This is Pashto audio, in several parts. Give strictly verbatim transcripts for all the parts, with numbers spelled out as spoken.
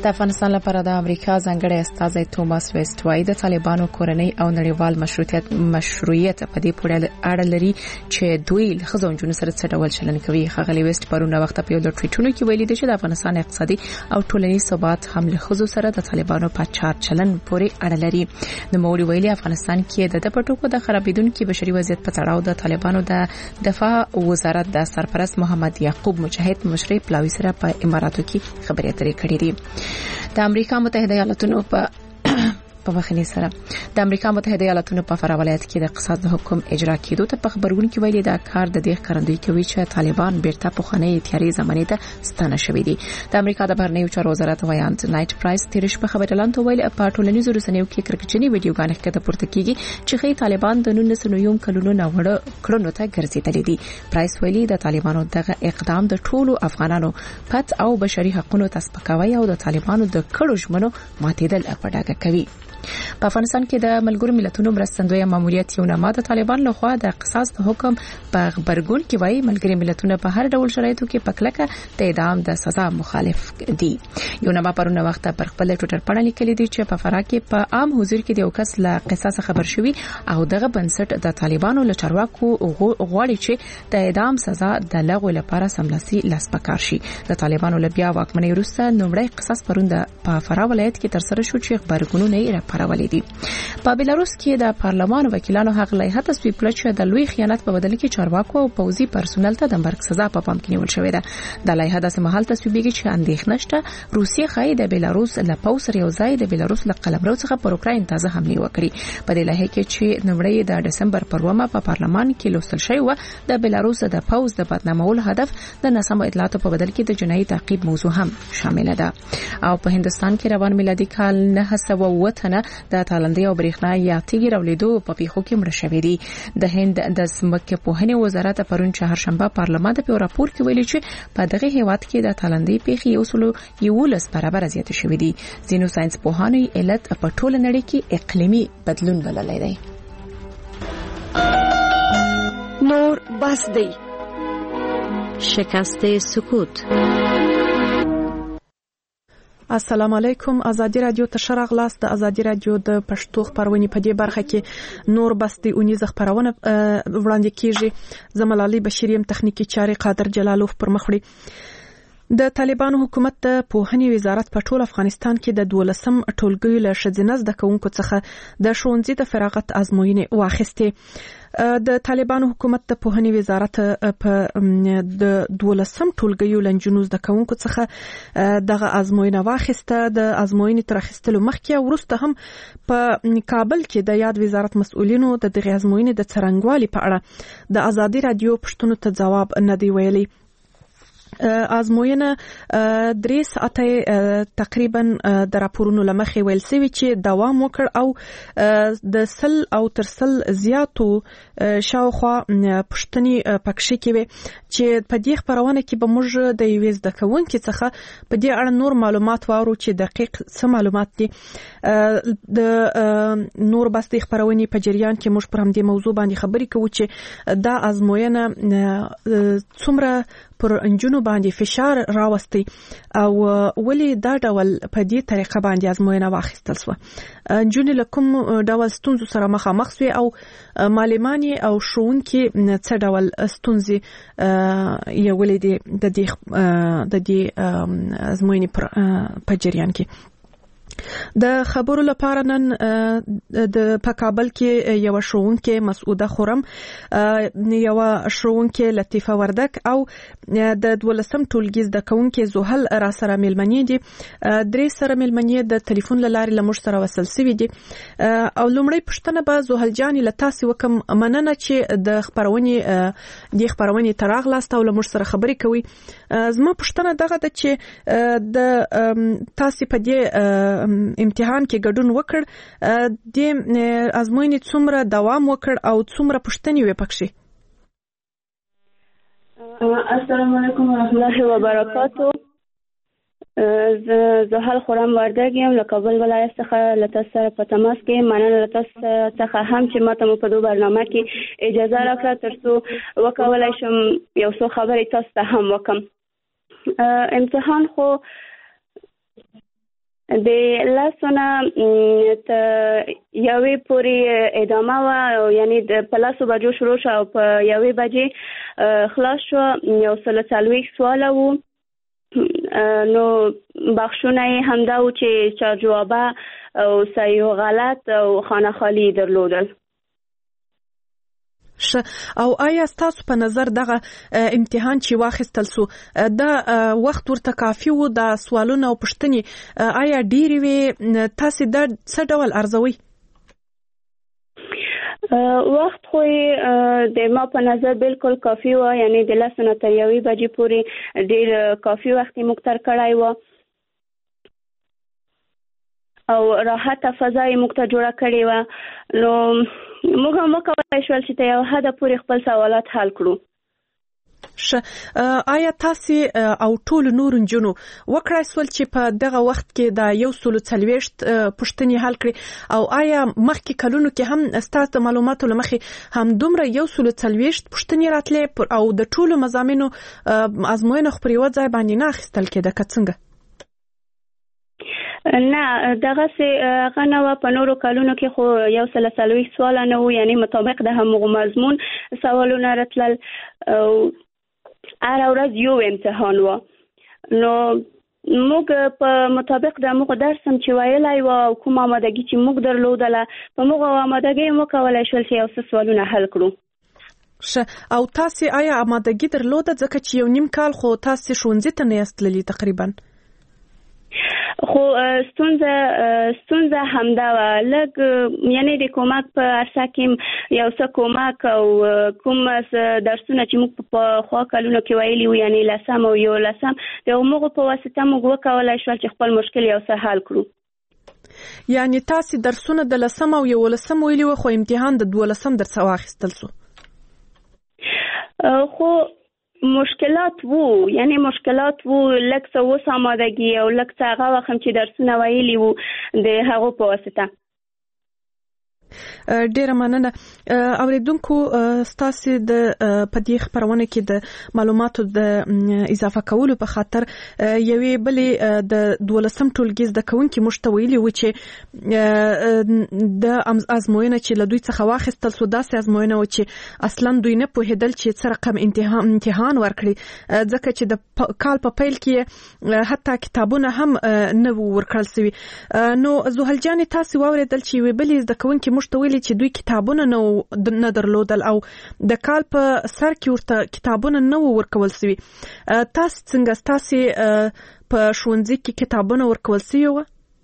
د افغانستان لپاره د امریکا ځانګړی استازی توماس ویسټ وايي د طالبانو کورنۍ او نړیوال مشروعیت مشروعیت په دې پورې اړه لري چې دوی له خزونجونو سره څه ډول چلند کوي. ښاغلي ویسټ پرون وخت په یو د ټویټونو کې ویلي چې د افغانستان اقتصادي او ټولنیز ثبات هم له خزو سره د طالبانو په چار چلند پورې اړه لري. نو موري ویلي افغانستان کې د پټوکو د خرابېدونکو بشري وضعیت په تړاو د طالبانو د دفاع وزارت د سرپرست محمد یعقوب مجاهد مشري پلاوی سره په اماراتو کې خبرې اترې کړې دي. د امریکا متحده ایالاتونو په په مخنی سره د امریکا متحده ایالاتونو په فرا ولایت کې د اقتصاد د حکم اجرا کېدو ته په خبرګون کې ویلي دا کار د دې ښکارندوی کوي چې طالبان بیرته په خانه تیاری زمانه ته ستانه شوې دي. د امریکا د بهرنیو چارو وزارت وایانت نایټ پرایس تیرش په خبرلاند ویل په ټولنیزو رسنیو کې کرکټنی ویډیوګانې کې د پورته کېږي چې خې طالبان د نولس سوه نوي کلونو نوړ کړنو ته ګرځېدلې دي. پرایس ویلي د طالبانو دغه اقدام د ټولو افغانانو پت او بشري حقوقو تسپکاوی او د طالبانو د کړو ژمنو ماتېدل په ډاګه کوي. په افغانستان کې د ملګرو ملتونو مرستندوی ماموریت یو نامه د طالبان لخوا د قصاص د حکم په خبرګون کې وایي ملګري ملتونه په هر ډول شرایطو کې پکلکه د اعدام د سزا مخالف دي. یو نامه پرونه وخت پر خپل ټوټر پاڼه لیکلي دي چې په فرا کې په عام حضور کې د یو کس له قصاص خبر شوی او دغه بنسټ د طالبانو له چارواکو غواړي چې د اعدام سزا د لغوه لپاره سملاسي لاسپکار شي. د طالبانو له بیا واکمنۍ وروسته نومړی قصاص پرونه په فرا ولایت کې تر سره شو چې خبرګونونه یې راپارولې دي. په بلاروس کې د پارلمان وکیلانو حق لایحه تصویب کړه چې د لوی خیانت په بدل کې چارواکو او پوځي پرسونل ته د مرګ سزا په پام کې نیول شوې ده. د لایحه د سمحال تصویبېږي چې اندېښنه شته روسیه خای د بلاروس له پوځ سره یو ځای د بلاروس له قلمرو څخه پر اوکراین تازه حمله وکړي. په دې لایحه کې چې نومړی د دسمبر پر ومه په پارلمان کې لوستل شوی و د بلاروس د پوځ د بدنامولو هدف د ناسم اطلاعاتو په بدل کې د جنایي تعقیب موضوع هم شامل ده. او په هندستان کې روان میلادي کال نه سوه وتنه د تالندې او برېښنا یا تیږې راولیدو په پیښو کې مړه شوي دي. د هند د ځمکې پوهنې وزارت پرون چهارشنبه پارلمان ته په راپور کې ویلي چې په دغه هیواد کې د تالندې پیښې یو سل یولس برابر زیاتې شوې دي. ځینو ساينس پوهانو علت په ټوله نړۍ کې اقلیمي بدلون بللی دی. نور بس دی شکست سکوت. السلام علیکم. ازادي رادیو ته شرغلاس د ازادي رادیو د پښتو خبرونه په دې برخه کې نور بس دی اونیز خبرونه وړاندې کیږي. زملالي بشریم تخنیکی چاري قادر جلالوف پر مخ وړي. د طالبانو حکومت د پوهنې وزارت په ټول افغانستان کې د دولسم ټولګي له شذنز د کوونکو څخه د ښوونځي د فراغت ازموینې واخیستې. د طالبانو حکومت د پوهنې وزارت په د دولسم ټولګي لنجونو د کوونکو څخه دغه ازموینه واخیسته. د ازموینې تر اخیستلو مخکې وروسته هم په کابل کې د یاد وزارت مسؤلینو د دغه ازموینې د څرنګوالي په اړه د ازادي رادیو پښتون ته جواب نه دی ویلي. ازموینه درې ساعته تقریبا د راپورونو لمخې ویل سوي چې دوام وکړ او د سل او تر سل زیاتو شاوخوا پښتني پکښې کې وي چې په دې خبرونه کې به موږ د یوې زده کوونکې څخه په دې اړه نور معلومات وارو چې دقیق څه معلومات دي. د نور بس د خبرونې په جریان کې موږ پر همدې موضوع باندې خبرې کوو چې دا ازموینه څومره پر انجونو باندې فشار راوستي او ولی دا ډول په دې طریقه باندې ازموینه واخیستل شو. انجونې له کوم ډول ستونزو سره مخامخ شوي او معلماني او ښوونکي څه ډول ستونزې یې ولیدې د دې د دې ازموینې په جریان کې. د خبرو لپاره نن د په کابل کې یو ښوونکې مسعوده خورم، یو ښوونکې لطیفه وردک او د دولسم ټولګي زده کوونکې زوهل را سره مېلمنې دي. درې سره مېلمنې د ټلیفون له لارې له موږ سره وصل سوي دي. او لومړی پوښتنه به زوهل جانې له تاسې وکم، مننه چې د خپرونې د خپرونې ته راغلاست او له موږ سره خبرې کوي. زما پوښتنه دغه ده چې د تاسې په دې امتحان کې ګډون وکړ، د ازموینې څومره دوام وکړ او څومره پوښتنې وې پکښې؟ السلام علیکم ورحمة الله وبرکاتو. زه زوهل خورم وردګ یم، له کابل ولایت څخه له تاسو سره په تماس کې. مننه له تاسو څخه هم چې ماته مو په دې برنامه کې اجازه راکړه ترڅو وکولای شم یو څو خبرې تاسو ته هم وکم. امتحان خو د لاسونه ته یوې پورې ادامه وه، یعنی په لسو بجو شروع شو او په یوې بجې خلاص شو. یو سل څلوېښت سواله وو، نو بخشونه یې همدا و چې چا جوابه او صحیح غلط او خانه خالي درلودل. ش او آیا تاسو په نظر دغه امتحان چې واخیستل سو دا وخت ورته کافي وو؟ د سوالونو او پوښتنې آیا ډېرې وې؟ تاسو دا څه ډول ارزوئ؟ وخت خو د ما په نظر بالکل کافي و، یعنی د لسو نه تر یوې بجې پورې ډېر کافي وخت یې موږ تر کړی و او راحته فضا یې موږ ته جوړه کړې وه. نو موږ هم وکولای شول چې تر یو حده پورې خپل سوالات حل کړو. ش آیا تاسو او ټول نور نجونو وکړای سول چې په دغه وخت کې د یو سل څلوېښت پوښتنې حل کړي او آیا مخکې کلونو کې هم ستاسو د معلوماتو لمخې هم دومره یو سل څلوېښت پوښتنې راتلې او د ټولو مضامینو ازموینه خو پر یو ځای باندې نه اخیستل کېده که څنګه؟ نه، دغه سه هغه نه و. په نورو کلونو کې خو یو سل څلوېښت سواله نه وو، یعنی مطابق د همغو مضمون سوالونه راتلل او هره ورځ یو امتحان و. نو موږ په مطابق د موږ درس هم چې ویلی و او کوم آمادګي چې موږ درلودله په موږ آمادګۍ موږ کولی شول چې یو څه سوالونه حل کړو. ښه، او تاسو آیا آمادګي درلوده؟ ځکه چې یو نیم کال خو تاسو ښوونځي ته نه یاست تللي تقریبا. خو ستونزه ستونزه همدا وه، لږ یعنی د کومک په عرصه کې یو څه کومک او کوم درسونه چې موږ په خوا کلونو کې ویلي وو، یعنی لسم او یولسم، د هغومغو په واسطه موږ وکولی شول چې خپل مشکل یو څه حل کړو. یعنی تاسو درسونه د لسم او یولسم ویلي وو خو امتحان د دولسم درڅه واخیستل سو؟ خو مشکلات وو، یعنی مشکلات وو، لږ څه اوس آمادګي او لږ څه هغه وخت چې درسونه ویلي وو د هغو په واسطه. ډیره مننه. اوریدونکو ستاسو د پدې خبرونه کې د معلوماتو د اضافه کولو په خاطر یوې بلې د دولسم ټولګي زده کوونکي مشتویلي و چې د ازموینه چې له دوی څخه واخیستل سو داسې ازموینه و چې اصلا دوی نه پوهېدل چې څه رقم امتحان امتحان ورکړي، ځکه چې د کال په پیل کې حتی کتابونه هم نه ورکړل سوي. نو زوهل جان، تاسو واوریدل چې یوې بلې زده کوونکي موږ ویلي چې دوی کتابونه نه درلودل او د کال په سر کې ورته کتابونه نه ورکول سوي. تاسو څنګه ستاسو په ښوونځي کې کتابونه ورکول سوي وو؟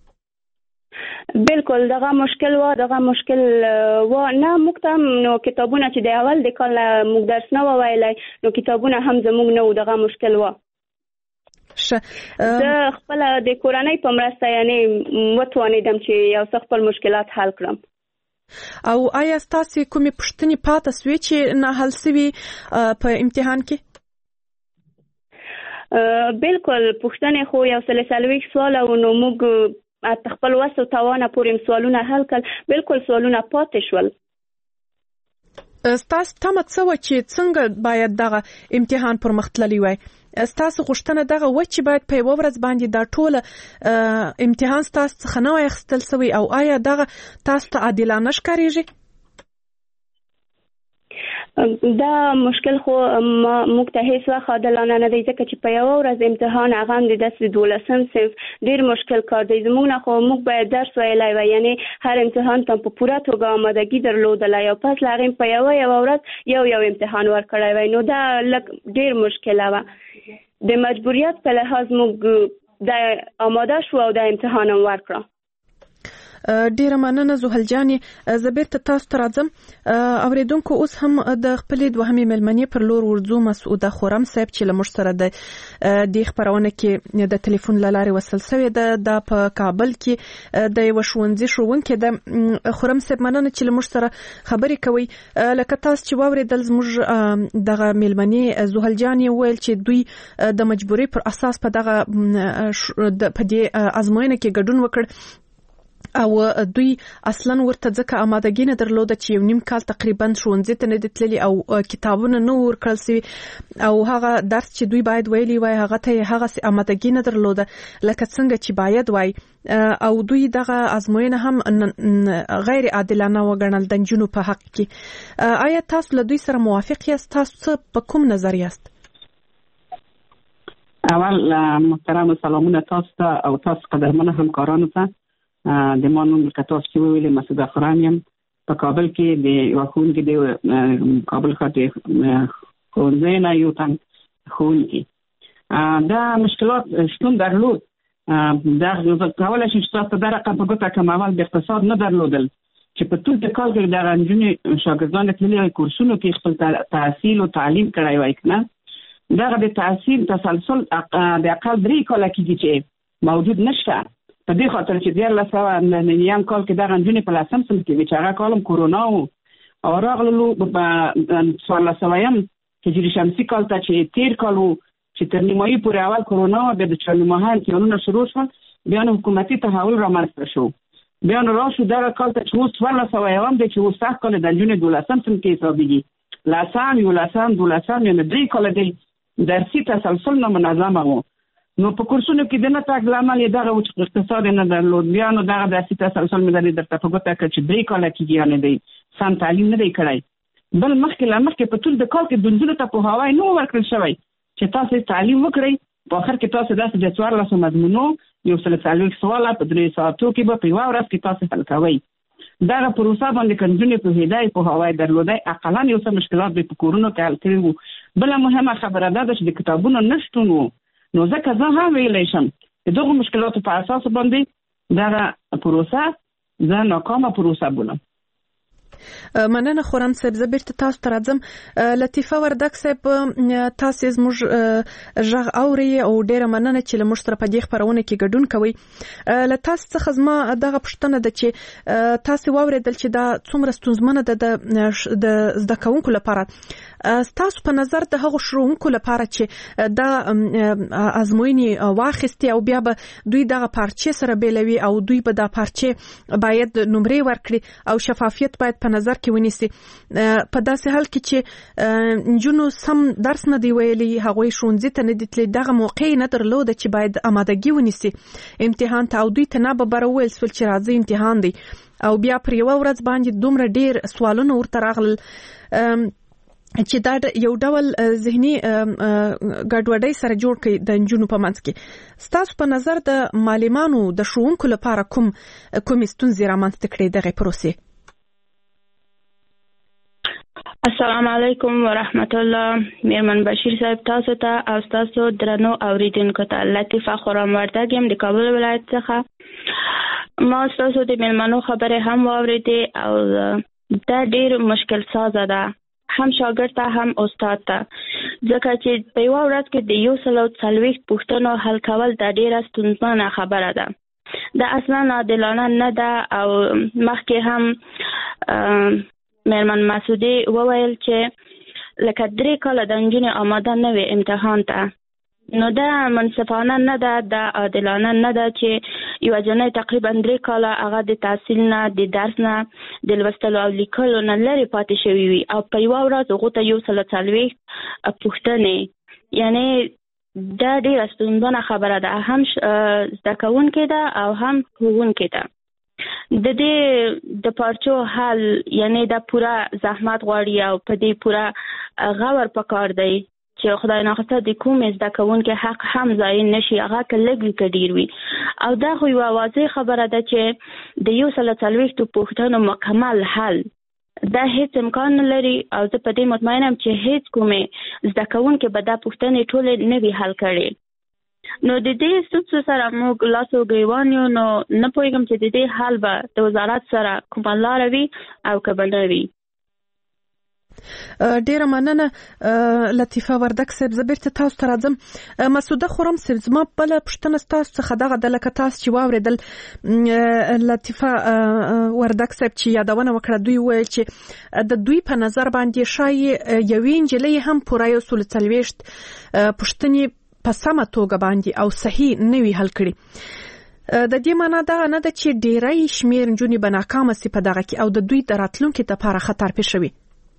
بالکل دغه مشکل و، دغه مشکل و. نه موږ ته نو کتابونه چې د اول د کال موږ درس نه وویلی نو کتابونه هم زموږ نه و، دغه مشکل و. زه خپله د کورنۍ په مرسته یعنی وتوانېدم چې یو څه خپل مشکلات حل کړم. او آیا ستاسو کومې پوښتنې پاتې سوې چې نه حل سوي په امتحان کې؟ بالکل پوښتنې خو یو سل څلوېښت سواله و، نو موږ خپل وس او توانه پورې سوالونه حل کړل. بالکل سوالونه پاتې شول. ستاسو تمه څه وه چې څنګه باید دغه امتحان پر مخ تللی وای؟ ستاسو غوښتنه دغه و چې باید په یوه ورځ باندې دا ټوله امتحان ستاسو څخه نه وای اخیستل سوی، او آیا دغه تاسو ته عادلانه ښکارېږي؟ دا مشکل خو موږ ته هیڅ وخت عادلانه نه دی، ځکه چې په یوه ورځ امتحان هغه هم د داسې دولسم صنف ډېر مشکل کار دی. زموږ نه خو موږ باید درس ویلی وای، یعنی هر امتحان ته په پوره توګه آمادګي درلودلی او پس له هغې په یوه یوه ورځ یو یو امتحان ورکړی وای، نو دا لږ ډېر مشکله وه. د مجبوریت په لحاظ موږ د آماده شو او د امتحان هم ورکړه. ډیره مننه زوهل جانې. زه بیرته تاسو ته راځم. اوریدونکو اوس هم د خپلې دوهمې مېلمنې پر لور ورځو. مسعوده خورم صاحب چې له موږ سره د دې خپرونه کې د ټلیفون له لارې وصل شوې ده، دا په کابل کې د یوه ښوونځي ښوونکې ده. خورم صاحب مننه چې له موږ سره خبرې کوئ. لکه تاسو چې واورېدل زموږ دغه مېلمنې زوهل جانې وویل چې دوی د مجبورۍ پر اساس په دغه په دې ازموینه کې ګډون وکړ او دوی اصلا ورته ځکه آمادګي نه درلوده چې یو نیم کال تقریبا ښوونځي ته نه دي تللي او کتابونه نه ورکړل سوي او هغه درس چې دوی باید ویلي وای هغه ته هغه آمادګي نه درلوده لکه څنګه چې باید وای او دوی دغه ازموینه هم غیر عادلانه وګڼل د نجونو په حق کې. آیا تاسو له دوی سره موافق یاست؟ تاسو په کوم نظر یاست؟ اول محترم سلامونه تاسو ته او تاسو قدرمنه همکارانو ته. د ما نوم لکه تاسو چې ویلې مسعود خورم یم، په کابل کې د یو ښوونکي د کابل ښار د ښوونځي نه یو تن ښوونکي دا مشکلات شتون درلود. دا کولی شم چې تاسو ته دا رقم په ګوته کړم. اول د اقتصاد نه درلودل چې په ټول د کال کې دغه نجونې شاګردان تللي وای کورسونو کې خپل تحصیل او تعلیم کړی وای که نه دغه د تحصیل تسلسل د اقل درې کاله کېږي چې موجود نشته. په دې خاطر چې دیارلس سوه نویم کال کې دغه نجونې په لسم صنف کې وې چې هغه کال هم کورونا و او راغللو په څوارلس سویم هجري شمسي کال ته چې تېر کال و چې تر نیمایي پورې اول کورونا و، بیا د چهارنیمهال امتحانونه شروع شول، بیا نو حکومتي تحول رامنځته شو. بیا نو راشو دغه کال ته چې اوس څوارلس سوه یوم دی چې اوس سخت کال د نجونې دولسم صنف کې حسابېږي. لسم یولسم دولسم یعنې درې کاله دی درسي تسلسل نه منظمه و. نو په کورسونو کې د نه تګ لامل یې دغه و چې اقتصاد نه درلود. بیا نو دغه درسي تسلسل مې درې درته په ګوته کړ چې درې کاله کېږي یعنې دی سم تعلیم نه دی کړی. بل مخکې له مخکې په ټول د کال کې د نجونو ته پوهاوی نه و ورکړل شوی چې تاسو تعلیم وکړئ. په آخر کې تاسو داسې د څوارلسو مضمونو یو سل څلوېښت سواله په درې ساعتو کې به په یوه ورځ کې تاسو حل کوئ. دغه پروسه باندې که نجونې پوهېدی پوهاوی درلودی اقلا یو څه مشکلات به په کورونو کې حل کړي وو. بله مهمه خبره دا ده چې د کتابونو نشتون و. نو ځکه زه هم ویلی شم د دغو مشکلاتو په اساس باندې دغه پروسه زه ناکامه پروسه بولم. مننه خورم صاحب. زه بیرته تاسو ته راځم. لطیفه وردک صاحب تاسو زموږ غږ اورئ او ډیره مننه چې له موږ سره په دې خپرونه کې ګډون کوئ. له تاسو څخه زما دغه پوښتنه ده چې تاسو واورېدل چې دا څومره ستونزمنه ده د زده کوونکو لپاره. ستاسو په نظر د هغو ښوونکو لپاره چې دا ازموینې واخیستې او بیا به دوی دغه پارچې سره بیلوي او دوی به دا پارچې باید نمرې ورکړي او شفافیت باید په نظر کې ونیسي، په داسې حال کې چې نجونو سم درس نه دی ویلي، هغوی ښوونځي ته نه دي تللي، دغه موقع نه درلوده چې باید آمادګي ونیسي امتحان ته او دوی ته نه به بره وویل سول چې راځئ امتحان دی او بیا پر یوه ورځ باندې دومره ډیر سوالونه ورته راغلل چې دا یو ډول ذهني ګډوډۍ سره جوړ کړي د نجونو په منځ کې. ستاسو په نظر د معلمانو د ښوونکو لپاره کوم کومې ستونزې رامنځته کړي دغه پروسې؟ السلام علیکم ورحمت الله. میرمن بشیر صاحب تاسو ته او تاسو درنو اوریدونکو ته لطیفه خورم وردک یم د کابل ولایت څخه. ما تاسو د میلمنو خبره هم واورېدې او دا ډیر مشکل سازه ده هم شاګرد ته هم استاد ته، ځکه چې په یوه ورځ کې د یو سل او څلوېښت پوښتنو حل کول دا ډیره ستونزمنه خبره ده. دا اصلا عادلانه نه ده او مخکې هم میرمن مسعودی وویل چې لکه درې کاله د نجونې آماده نه وي امتحان ته، نو دا منصفانه نه ده، دا عادلانه نه ده چې یوه جنۍ تقریبا درې کاله هغه د تحصیل نه د درس نه د لوستلو او لیکلو نه لرې پاتې شوي وي او په یوه ورځ هغو ته یو سل څلوېښت پوښتنې، یعنې دا ډېره ستونزمنه خبره ده، هم زده کوونکې ده او هم ښوونکې ده. د دې د پارچو حل یعنی دا پورا زحمت غواړي او په دې پورا غور پکار دی چې خدای ناخواسته د کومې زده کوونکي حق هم ضایع نشي، هغه که لږ وي که ډېر وي. او دا خو یوه واضح خبره ده چې د یو سل څلوېښتو پوښتنو مکمل حل دا هیڅ امکان نه لري او زه په دې مطمئنم چې هیڅ کومې زده کوونکي به دا پوښتنې ټولې نه وي حل کړې. نو د دې ستونزو سره موږ لاس او ګریوان یو، نو نه پوهېږم چې د دې حل به د وزارت سره کومه لاره وي او که به نه وي. ډیره مننه لطیفه وردک صاحب. زه بیرته تاسو ته راځم. مسعوده خورم صاحب زما بله پوښتنه ستاسو څخه دغه ده لکه تاسو چې واورېدل لطیفه وردک صاحب چې یادونه وکړه، دوی وویل چې د دوی په نظر باندې ښایي یوې نجلۍ هم پوره یو سل څلوېښت پوښتنې په سمه توګه باندې او صحیح نه وي حل کړي. د دې معنا دا نه ده چې ډېری شمیر نجونې به ناکامه سي په دغه کې او د دوی د راتلونکي لپاره خطر پېښ شوي.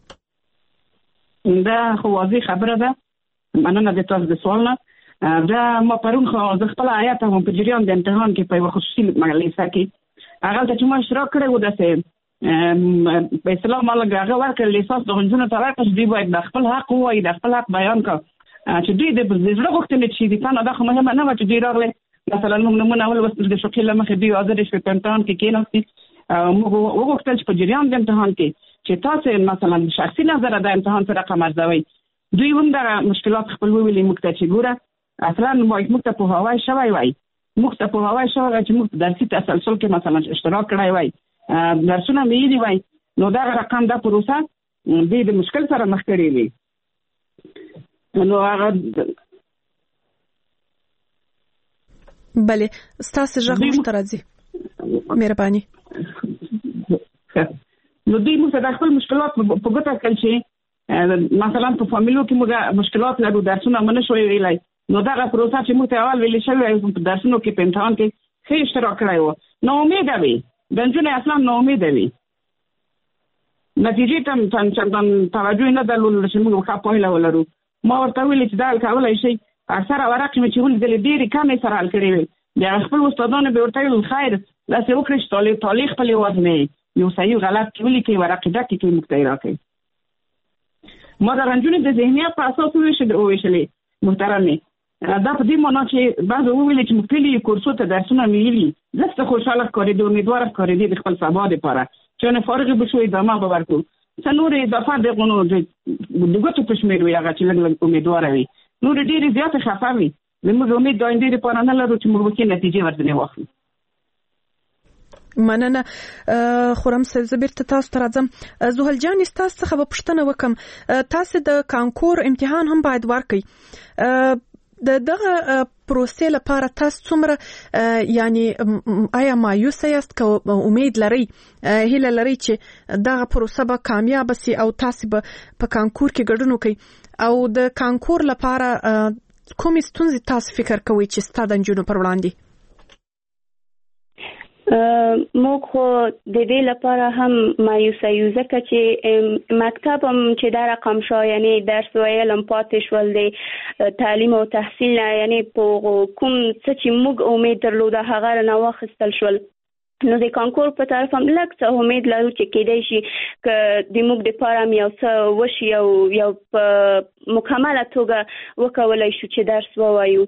دا خو واضح خبره ده. مننه د تاسو د سوال نه. دا ما پرون خو د خپل آیات هم په جریان د امتحان کې په خصوصي مجلس کې هغه ته چې ما اشتراک کړی و داسې په اسلام الله هغه ورکړل لیسانس د غنځونو ته راکړ دوی باید د خپل حق ووایي د خپل حق بیان کړي چې دوی د زړه غوښتنې چې د کنه دا خو مهمه نه و چې دوی راغلي مثلا موږ نمونه اول وسل د شوکې لمخې دی آزاد شوي په امتحان کې کېناستي موږ وغوښتل چې په جریان د امتحان کې چې تاسو مثلا شخصي نظر د امتحان سره رقم ارزوي دوی هم دا مشکلات خپل ویلي موږ ته چې ګوره اصلا موږ ته په هوای شوی وای موږ ته په هوای شوی چې موږ درسي تسلسل کې مثلا اشتراک کړی وای درسونه مې دی وای نو دا رقم د پروسه د مشکل سره مخ کړی وي نو هغه بله ستاسو ژغ موږ ته راځي مهرباني نو دوی موږ د خپل مشکلات په ګوته کړل چې مثلا په فامیلو کې موږ مشکلات لرو درسونه منه شوی ویلای نو دا پروسه چې موږ ته اول ویل شوی په درسونو کې په امتحان کې ښه اشتراک کړی و نو امید وي د نجونې اصلا نو امید وي نتیجې ته څنګه توجه نه درلودل چې موږ ښه پوهه ولرو ما ورته ویل چې دا کولای شي اکثره ورقې مې چې ولې ډېرې کمې سره حل کړې وي بیا خپل استادانو به ورته ویل خیر داسې وکړئ چې طالب طالب خپل وزنې یو صحیح غلط کې ولیکئ ورقې ډکې کړئ موږ ته یې راکړئ ما د نجونې د ذهنیت په اساس وویشلې محترمې دا په دې معنا چې بعض وویل چې موږ کلي کورسو ته درسونه ویلي زه خوشحاله ښکارېدې امیدواره ښکارېدې د خپل سبا دپاره چې نه فارغې به شو ادامه به ورکړو څه نورې اضافه دغو نو د ګوتو په شمېر وي هغه چې لږ لږ امیدواره وي نور ډېرې زیاتې خفه وي زموږ امید د آیندې لپاره نه لرو چې موږ وکړي نتیجې ورځنې واخلو. مننه خورم صاحب زه بیرته تاسو ته راځم. زحل جان ستاسو څخه به پوښتنه وکړم تاسو د کانکور امتحان هم باید ورکړئ د دغه پروسې لپاره تاسو څومره یعنی آیا مایوس یاست که امید لرئ هیله لرئ چې دغه پروسه به کامیاب شي او تاسو به په کانکور کې ګډون وکړئ او د کانکور لپاره کومې ستونزې تاسو فکر کوئ چې ستاسو د نجونو پر وړاندې موږ خو د دې لپاره هم مایوسه یو ځکه چې مکتب هم چې دا رقم شو یعنی درس ویل هم پاتې شول د تعلیم او تحصیل نه یعنی په کوم څه چې موږ امید درلوده هغه نه واخیستل شول نو د کانکور په طرف هم لږ څه امید لرو چې کېدای شي که د موږ دپاره هم یو څه وشي او یو په مکمله توګه وکولی شو چې درس ووایو.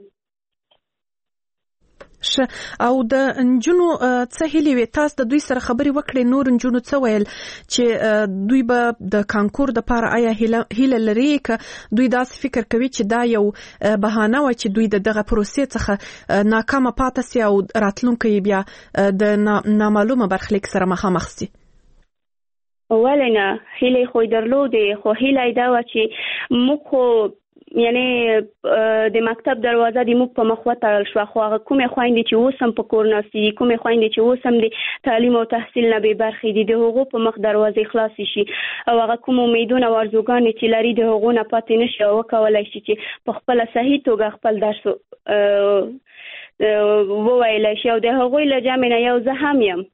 او د نجونو څه هیلې وي تاسو د دوی سره خبرې وکړې نور نجونو څه ویل چې دوی به د کانکور د لپاره آیا هیله لري که دوی داسې فکر کوي چې دا یو بهانه وي چې دوی د دغه پروسې څخه ناکامه پاتې سي او راتلونکی بیا د نامعلومه برخلیک سره مخامخ سي؟ ولې نه هیلې خو درلودې خو هیله یې دا وه چې موږ خو یعنی د مکتب دروازه د موږ په مخ وتړل شوه خو هغه کومې خویندې چې اوس هم په کور ناستې دي کومې خویندې چې اوس هم د تعلیم او تحصیل نه بې برخې دي د هغو په مخ دروازې خلاصې شي او هغه کوم امیدونه او ارزوګانې چې لري د هغو نه پاتې نه شي او وکولی شي چې په خپله صحیح توګه خپل درس وویلی شي او د هغوی له جمع نه یو زه هم یم.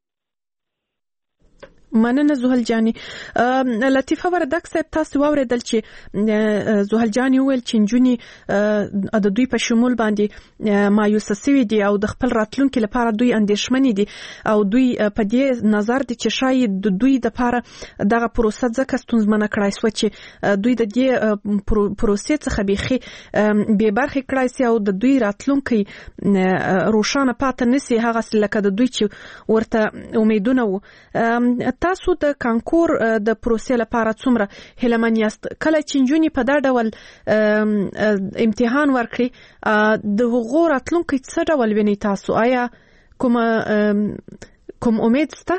مننه زحل جاني. لطیفه وردک صاحب تاسو واوریدل چې زحل جاني ویل چې نجونې د دوی په شمول باندې مایوسه سوي دي او د خپل راتلونکي لپاره دوی اندېښمنې دي او دوی په دې نظر دي چې شاید د دوی لپاره دغه پروسه ځکه ستونزمنه کړای شوه چې دوی د دې پروسې څخه بیخي بې برخې کړای سي او د دوی راتلونکي روښانه پاتې نه سي هغسې لکه د دوی چې ورته امیدونه وو. تاسو د کانکور د پروسې لپاره څومره هیلهمن یاست کله چې نجونې په دا ډول امتحان ورکړي د هغو راتلونکی څه ډول وینئ تاسو آیا کوم کوم امید شته؟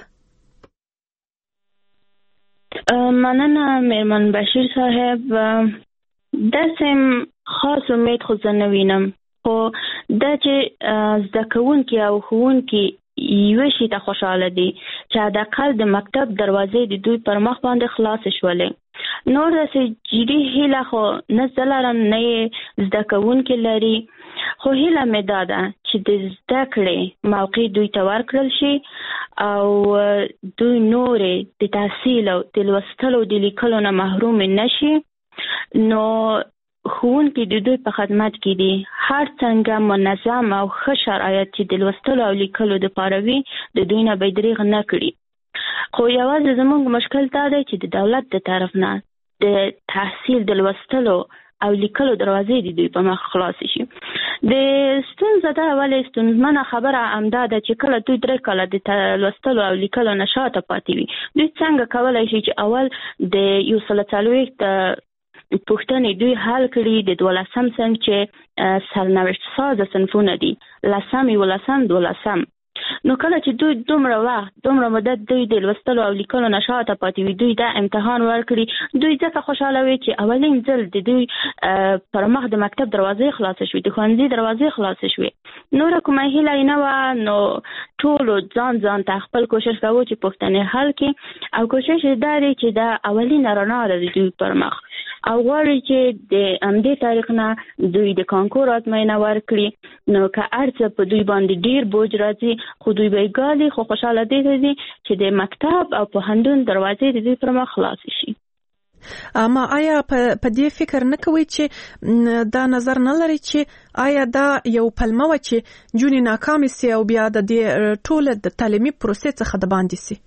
مننه میرمن بشیر صاحب داسې خاص امید خو زه نه وینم خو دا چې زده کوونکي او ښوونکي یو شي ته خوشاله دي چې حداقل د مکتب دروازې د دوی پر مخ باندې خلاص شولې نور داسې جدي هیله خو نه زه لرم نه یې زده کوونکي لري خو هیله مې دا ده چې د زده کړې موقع دوی ته ورکړل شي او دوی نورې د تحصیل او د لوستلو او د لیکلو نه محروم نشي. نو ښوونکي د دوی په خدمت کې دي، هر څنګه منظم او ښه شرایط چې د لوستلو او لیکلو دپاره وي د دوی نه به دریغ نه کړي. خو یوازې زموږ مشکل دا دی چې د دولت د طرف نه د تحصیل د لوستلو او لیکلو دروازې د دوی په مخ خلاص شي. د ستونزه ده ولې ستونزمنه خبره همدا ده چې کله دوی درې کاله د لوستلو او لیکلو نه شاته پاتې وي، دوی څنګه کولی شي چې اول د یو سل څلوېښت پوښتنې دوی حل کړي د دولسم صنف چې سرنوشت سازه صنفونه دي، لسم، یولسم، دولسم. نو کله چې دوی دومره وخت دومره مدت دوی د لوستلو او لیکلو نه شاته پاتې وي، دوی دا امتحان ورکړي، دوی ځکه خوشحاله وي چې اولین ځل د دوی پر مخ د مکتب دروازې خلاصې شوې، د ښوونځي دروازې خلاصې شوې. نوره کومه هیله یې نه وه. نو ټولو ځان ځان ته خپل کوشش کوو چې پوښتنې حل کړي او کوشش یې دا دی چې دا اولینه رڼا ده د دوی پر مخ او غواړي چې د همدې تاریخ نه دوی د کانکور ازموینه ورکړي. نو که هر څه په دوی باندې ډیر بوج راځي خو دوی به ګالي، خو خوشحاله دي چې د مکتب او پوهنتون دروازې د دوی پر مخ خلاص شي. اما آیا په دې فکر نه کوي چې دا نظر نه لري چې آیا دا یو پلمه و چې جونې ناکام سي او بیا د دې ټول د تعلیمي پروسې څخه د باندې سي؟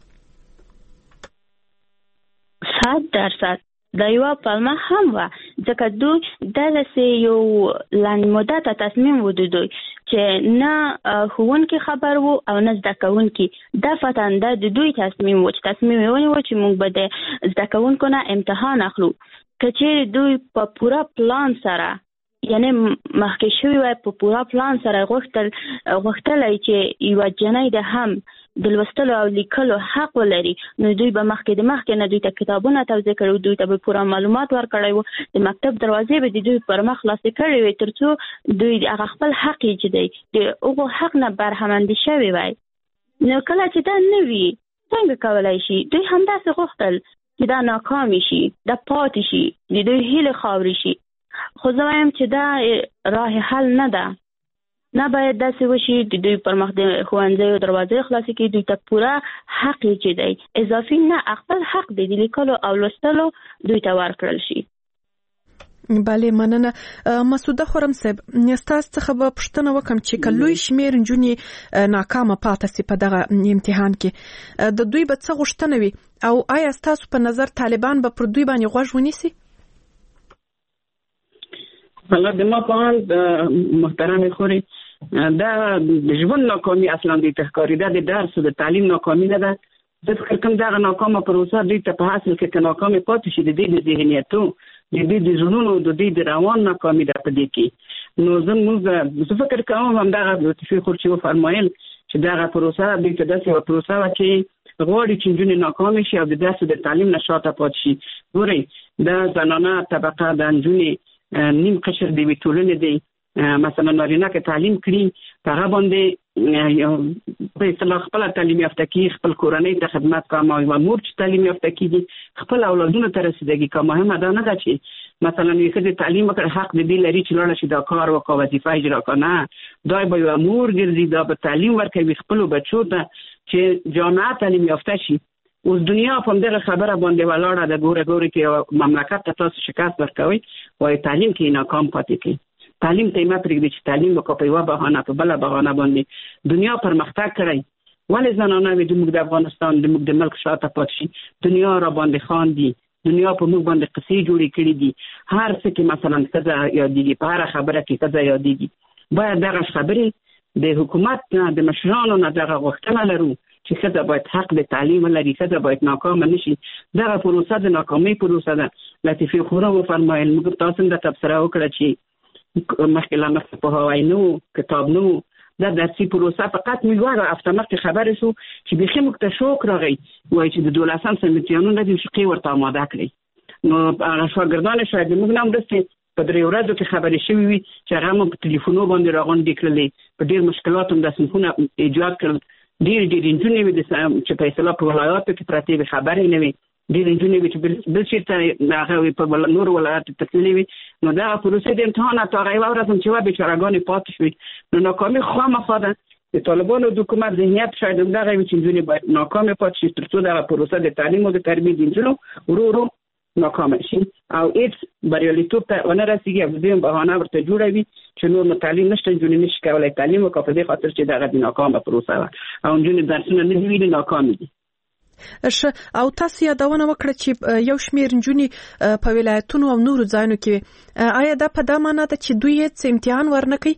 صد درصد دا یو پلمه هم وه، ځکه دوی دغسې یو لنډ مدته تصمیم و د دوی چې نه ښوونکي خبر وو او نه زده کوونکي. دفعتاً دا د دوی تصمیم و چې تصمیم یې ونیو چې موږ به د زده کوونکو نه امتحان اخلو. که چیرې دوی په پوره پلان سره یعنی مخکې شوي وای په پوره پلان سره غوښتل غوښتلی چې یوه جنۍ د هم د لوستلو او لیکلو حق ولري، نو دوی به مخکې د مخکې نه دوی ته کتابونه توضیح کړي، دوی ته به پوره معلومات ورکړی وو، د مکتب دروازې به د دوی پر مخ خلاصې کړې وي تر څو دوی هغه خپل حق یې چې دی د هغو حق نه برخمندي شوي وای. نو کله چې دا نه وي څنګه کولی شي؟ دوی همداسې غوښتل چې دا ناکامې شي، دا پاتې شي، د دوی هیلې خاورې شي. خو زه وایم چې دا راه حل نه ده، نه باید داسې وشي د دوی پر مخ د ښوونځیو دروازې خلاصې کړي، دوی ته پوره حق یې چې دی اضافي نه خپل حق دی د لیکلو او لوستلو دوی ته ورکړل شي. بله مننه. مسعوده خرم صاحب، ستاسو څخه به پوښتنه وکړم چې که لوی شمېر نجونې ناکامه پاتې سي په دغه امتحان کې، د دوی به څه غوښتنه وي او آیا ستاسو په نظر طالبان به پر دوی باندې غوږ ونیسي؟ والله د ما په حال محترم خوري دا د ژوند ناکامي اصلا د تحقاری ده، د درس او د تعلیم ناکامي نه ده. زه فکر کوم دغه ناکامه پروسه دوی ته په حاصل کې که ناکامې پاتې شي د دې د ذهنیتو د دې د زړونو د دې د روان ناکامي ده په دې کې. نو زه موږ زه فکر کوم همدغه لطفي خور چې وفرمایل چې دغه پروسه دوی ته داسې یوه پروسه وه چې غواړي چې نجونې ناکامې شي او د درس د تعلیم نه شاته پاتې شي. ګورئ دا زنانه طبقه د نجونې نیم قشر د یوې ټولنې دی، مثلا نارینه که تعلیم کړي په هغه باندې په اصطلاح خپله تعلیم یافته کېږي، خپل کورنۍ ته خدمت کوم، او یوه مور چې تعلیم یافته کېږي خپل اولادونو ته رسیدګي کوي. مهمه دا نه ده چې مثلا یوې ښځې تعلیم وکړه حق د دې لري چې لاړه شي دا کار وکړه، وظیفه اجرا کړه. نه، دا به یوه مور ګرځي، دا به تعلیم ورکوي خپلو بچو ته چې جامعه تعلیم یافته شي. اوس دنیا په همدغه خبره باندې ولاړه ده. ګوره ګوره کې مملکت ته تاسو شکست ورکوئ وایي تعلیم کې ناکام پاتې کړي. تعلیم ته یې مه پرېږدي چې تعلیم وکړه په یوه بهانه په بله بهانه باندې دنیا پرمختګ کړی. ولې زنانه وي زموږ د افغانستان زموږ د ملک شاته پاتې شي؟ دنیا را باندې خاندي، دنیا په موږ باندې قصې جوړې کړي دي، هر څه کې مثلا ښځه یادېږي، په هره خبره کې ښځه یادېږي. باید دغه خبرې د حکومت نه د مشرانو نه دغه غوښتنه لرو چې ښځه باید حق د تعلیم ولري، ښځه باید ناکامه نشي. دغه پروسه د ناکامۍ پروسه ده. لطیفې خوره وفرمایل موږ تاسو هم دا تبصره وکړه چې مخکې لا مخکې پوهاوی نه و، کتاب نه و، دا درسي پروسه فقط موږ یوه هفته مخکې خبرې شو چې بیخي موږ ته شوق راغی، وایي چې د دولسم صنف امتحانونه دي شقې ورته اماده کړئ. نو هغه شاګردان شاید موږ نه مرستې په درې ورځو کې خبرې شوي وي چې هغه مو په تلیفونو باندې راغونډې کړلې، په ډېر مشکلات هم دا صنفونه ایجاد کړل. ډېرې ډېرې نجونې وي چې په اصطلاح په ولایاتو کې پرتې وي، خبرې نه وي. ډېر نجونې چې بل شي ته هغه په نور ولایت تللې وي نو دا پروسه د امتحان ته هغه ورځ چې وا بیچارهګانې پاتې شوې نو ناکامي خامخا ده د طالبانو د حکومت ذهنیت شاید همدغه وي چې نجونې باید ناکامې پاتې شي تر څو دغه پروسه د تعلیم او د تربیې د نجونو ورو ورو ناکامه شي او هیڅ بریالیتوب ته ونه رسېږي او دوی بهانه ورته جوړوي چې نور نو تعلیم نشته نجونې نشي کولی تعلیم وکړي په دې خاطر چې دغه د ناکامه پروسه وه او نجونې درسونه نه دي ویلي ناکامې دي. ښه او تاسو یادونه وکړه چې یو شمېر نجونې په ولایتونو او نورو ځایونو کې آیا دا په دا معنا ده چې دوی هیڅ امتحان ورنکوي؟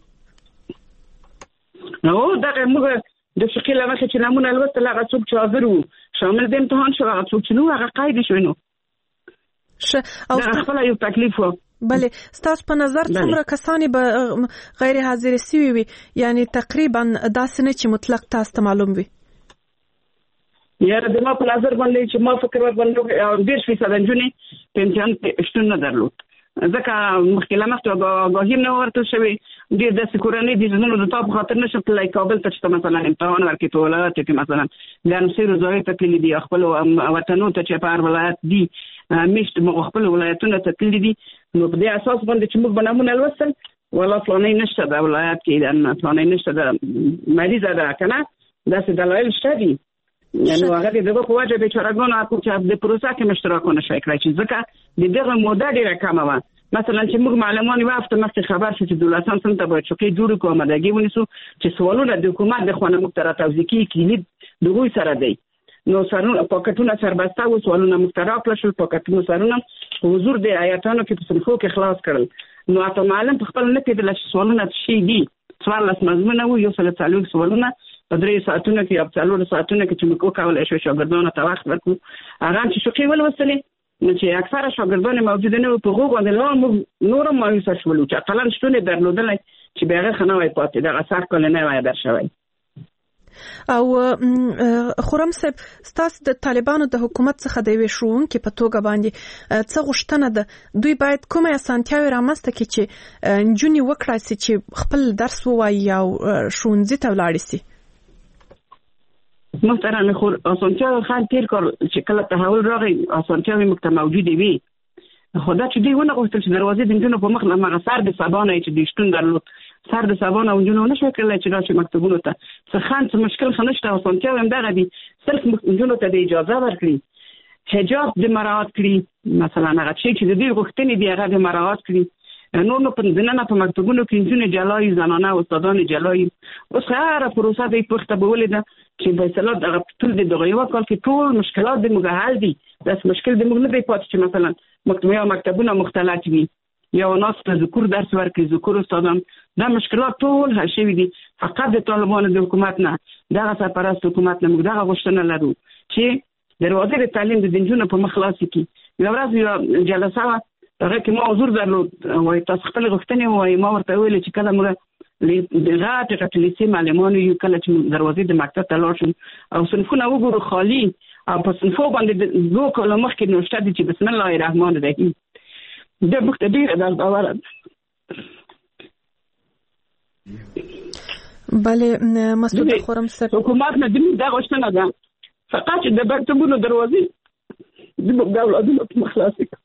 نو دغه موږ د فقې له مخې چې نمونه لوستل هغه څوک چې حاضر وو شامل د امتحان شو هغه څوک چې نو هغه قید شوی نو ښه او خپل یو تکلیف و. بله ستاسو په نظر څومره کسانی به غیر حاضر سوي وي یعنی تقریبا داسې نه چې مطلق تاسو ته معلوم وي؟ یاره د ما په نظر باندې چې ما فکر وکړم ډېر فیصد نجونې په امتحان شتون نه درلود ځکه مخکې له مخکې آګاهي نه ورته شوې ډېر داسې کورنۍ دي چې نو د تا په خاطر نشم تللی کابل ته چې ته مثلا امتحان ورکړې په ولایاتو کې مثلا ګرمسېرو ځایو ته تللي دي خپلو وطنو ته چې په هر ولایت دي میشت خپل ولایتونو ته تللي دي نو په دې اساس باندې چې موږ به نمونه لوستل ولا فلانی نشته د ولایت کې فلانی نشته د مریضه ده که نه داسې دلایل شته دي یعنی هغه د دغه په وجه بیچارهګانو اپو چې د پروسه کې اشتراکونه شوی کړی چې ځکه د دغه موده ډېره کمه وه مثلا چې موږ معلمان یوه هفته مخکې خبر شو چې دولسم صنف ته باید چوکۍ جوړې کړو آمادګي ونیسو چې سوالونه د حکومت د خوا نه موږ ته راتوضیح کېږي کلید د هغوی سره دی نو سرونه پاکټونه سربسته وو سوالونه موږ ته راکړه شول پاکټونو سرونه په حضور د ایتانو کې په صنفو کې خلاص کړل نو اته معلم په خپل نه پېدله چې سوالونه شي دي څوارلس مضمونه وو یو سل څلوېښت سوالونه په درې ساعتونو کې یا په څلورو ساعتونو کې چې موږ وکولی شو شاګردانو ته وخت ورکړو هغه هم چې شوقي ولوستلې نو چې اکثره شاګردان موجوده نه وو په هغو باندې لا موږ نور هم مایوسه شولو چې اقلا شتون یې درلودلی چې بیا هغه ښه نه وای پاتې دغه سخت کال نه وای در شوی. او خرم صاحب ستاسو د طالبانو د حکومت څخه د یوې ښوونکې په توګه باندې څه غوښتنه ده دوی باید کومې اسانتیاوې رامنځته کړي چې نجونې وکړای شي چې خپل درس ووایي او ښوونځي ته ولاړې شي؟ محترم خور اسانتیاوې خان تیر کار چې کله تحول راغی اسانتیاوې موږ ته موجودې وي خو دا چې دوی ونه غوښتل چې دروازې د نجونو په مخ نه هماغه سر د سبا نه چې دوی شتون درلود سر د سبا نه نجونو نه شوی کړلی چې راشي مکتبونو ته څه خنډ څه مشکل ښه نشته اسانتیاوې همدغه دي صرف نجونو ته د اجازه ورکړي حجاب د مراعات کړي مثلا هغه شی چې د دوی غوښتنې دي هغه د مراعات کړي نور نو په دننه په مکتبونو کې نجونې جلایي زنانه استادان جلایي اوس هره پروسه د پورته بولې ده چې فیصله دغه ټول د دغه یو کال کې ټول مشکلات د موږ حل دي داس مشکل د موږ نه دی پاتې چې مثلا مکتبونه مکتبونه مختلط وي یا ناس ته ذکر درس ورکړي ذکر استادان دا مشکلات ټول حل شوي دي فقط د طالبانو د حکومت نه دغه سرپرست حکومت نه موږ دغه غوښتنه لرو چې دروازې د تعلیم د نجونو په مخ خلاصې کړي یوه ورځ یوه جلسه وه هغه کې ما حضور درلود وایي تاسو خپلې غوښتنې ووایي ما ورته ویلې چې کله موږ د غټې غټې لیسې معلمانو یو کله چې دروازې د مکتب ته لاړ شو او صنفونه وګورو خالي او په صنفو باندې د دوه کاله مخکې نوشته دي چې بسم الله الرحمن الرحیم دا موږ ته ډېره دردآوره ده. بله مسعود خرم صاحب حکومت نه د موږ دا غوښتنه ده فقط چې د مکتبونو دروازې زموږ د اولادونو په مخ خلاصې کړي.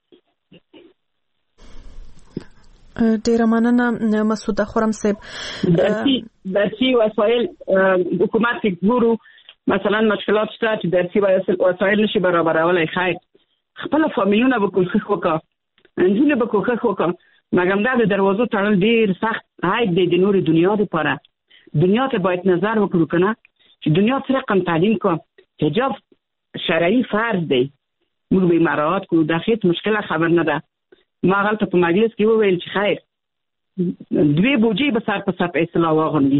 ډیره مننه مسعود خرم صاحب. درسي درسي وسایل حکومت کې ګورو مثلا مشکلات شته چې درسي وسایل نشي برابرولای خیر خپل فامیلونه به کوشش وکړه نجونې به کوشش وکړه مګر دا د دروازو تړل ډیر سخت عیب دی د نورې دنیا لپاره دنیا ته باید نظر وکړو که نه چې دنیا څه رقم تعلیم کړه حجاب شرعي فرض دی موږ به یې مراعات کړو دا هیڅ مشکله خبر نه ده ما غلطه په مجلس کې وویل چې خیر دوی بوجې به سر په سر په اصطلاح واغوندي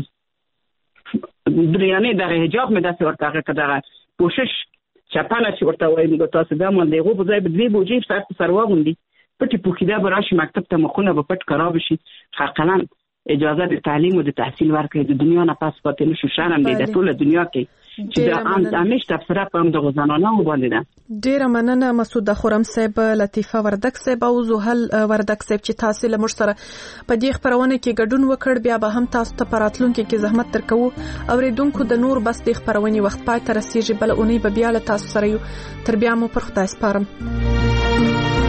یعنې دغه حجاب مې داسې ورته هغه که دغه پوشش چپنه چې ورته وایي موږ تاسو دا مال د هغو په ځای به دوی بوجې سر په سر واغوندي پټې پوښیده به راشي مکتب ته مخونه به پټ خراب شي حقلا اجازه د تعلیم او د تحصیل ورکړي د دنیا نه پس پاتې نه شو شرم دی د ټوله دنیا کې چې د امیش تفسیره په د غزنانه باندې ده. ډیره مننه مسعود خرم صاحب، لطیفه وردک صاحب او زوهل وردک صاحب چې تاسو له موږ سره په دې خبرونه کې ګډون وکړ. بیا به هم تاسو ته پراتلونکو کې زحمت درکو. اوریدونکو د نور بس د خبرونه وخت پای ته رسیدي، بل اونۍ به بیا له تاسو سره یو. تر بیا مو پر خدای سپارم.